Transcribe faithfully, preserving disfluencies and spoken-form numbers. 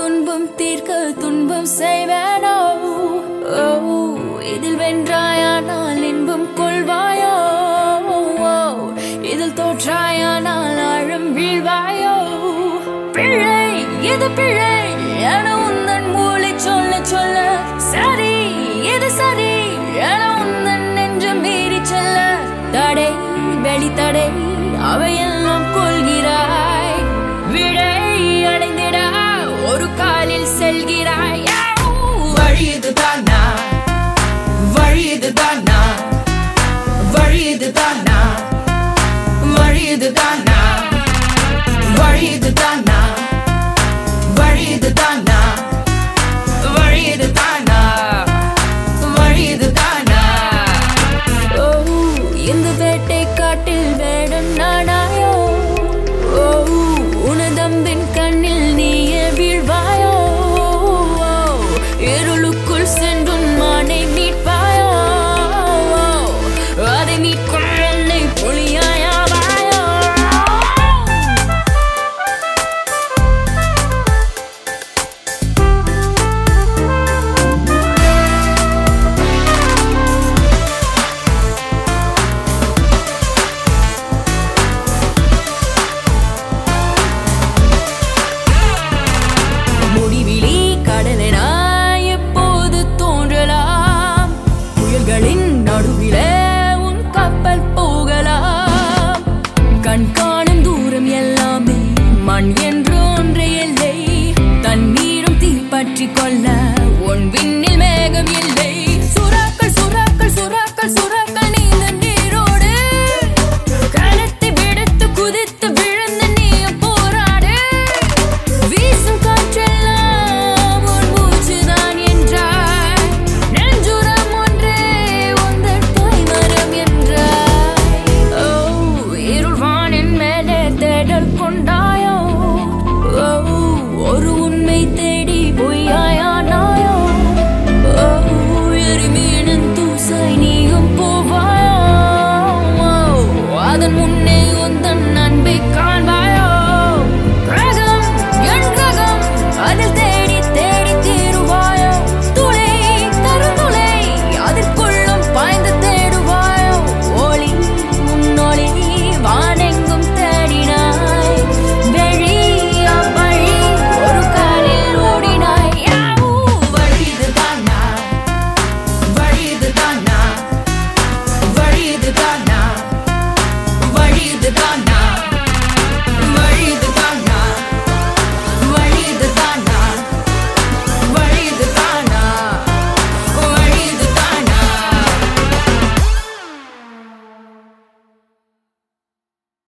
துன்பம் தீர்க்க துன்பம் செய்வேனோ. இதில் வென்றாயானால் இன்பம் கொள்வாயோ, இதில் தோற்றாயானால் ஆழம் வீழ்வாயோ. பிழை இது பிழை என உந்தன் மூளை சொல்ல சொல்ல, சரி இது சரி என உந்தன் நெஞ்சம் மீறி செல்ல, தடை வெளித்தடை அவையெல்லாம் கொள்கிறாய். விடை அடைந்திட ஒரு காலில் செல்கிறாய். வழி இதுதானா, வழி இதுதானா, வழி இதுதானா, வழி இதுதானா, வழி இதுதானா, வழி இதுதானா, வழி இதுதானா, வழி இதுதானா. ஓ இந்த வேட்டை காட்டில் வேடம் நானாயோ, ஓ உனதம்பின் கண்ணில் நீயே வீழ்வாயோ. இருளுக்குள் சென்றும் மானை மீட்பாயோ, அதை மீட்கும் என்னை புலியாயாவாயோ. முடிவிலி கடலெனாய் எப்போது தோன்றலாம், புயல்களின் நடுவிலே உன் கப்பல் போகலாம். கண் காணும் தூரம் எல்லாமே மண் என்று ஒன்றே இல்லை, தண்ணீரும் தீ பற்றி கொள்ள உன் விண்